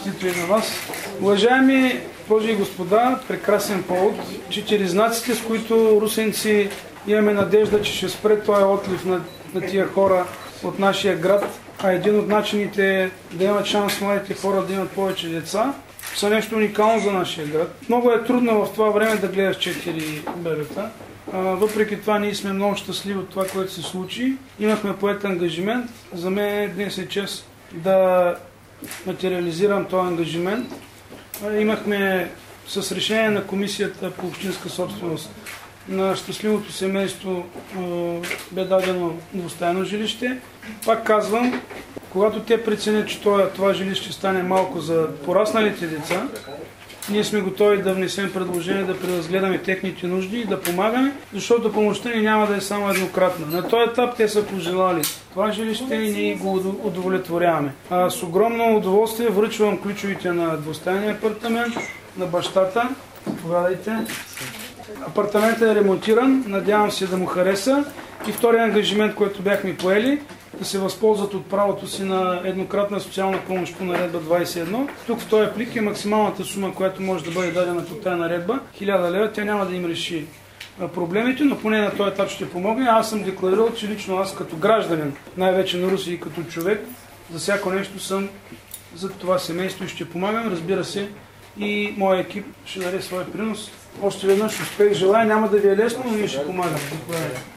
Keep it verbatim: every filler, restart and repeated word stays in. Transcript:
честито и на вас. Уважаеми госпожи и господа, прекрасен повод. Четиризнаците, с които русенци имаме надежда, че ще спре този отлив на, на тия хора от нашия град, а един от начините е да имат шанс младите хора да имат повече деца, са нещо уникално за нашия град. Много е трудно в това време да гледаш четири бебета. А, въпреки това ние сме много щастливи от това, което се случи. Имахме поет ангажимент. За мен днес е чест да материализирам този ангажимент. А, имахме с решение на Комисията по общинска собственост на щастливото семейство а, бе дадено двустайно жилище. Пак казвам, когато те преценят, че това, това жилище ще стане малко за порасналите деца, ние сме готови да внесем предложение, да преразгледаме техните нужди и да помагаме, защото помощта ни няма да е само еднократна. На този етап те са пожелали това жилище и ние го удовлетворяваме. А, с огромно удоволствие връчвам ключовите на двустайния апартамент на бащата. Повядайте. Апартаментът е ремонтиран, надявам се да му хареса. И втория ангажимент, който бяхме поели, да се възползват от правото си на еднократна социална помощ по наредба двадесет и едно. Тук в този плик е максималната сума, която може да бъде дадена по тази наредба. хиляда лева. Тя няма да им реши проблемите, но поне на този етап ще помогне. Аз съм декларирал, че лично аз като гражданин, най-вече на Руси и като човек, за всяко нещо съм за това семейство и ще помагам. Разбира се, и моя екип ще даде своя принос. Още веднъж успех желая. Няма да ви е лесно, но ние ще помагам.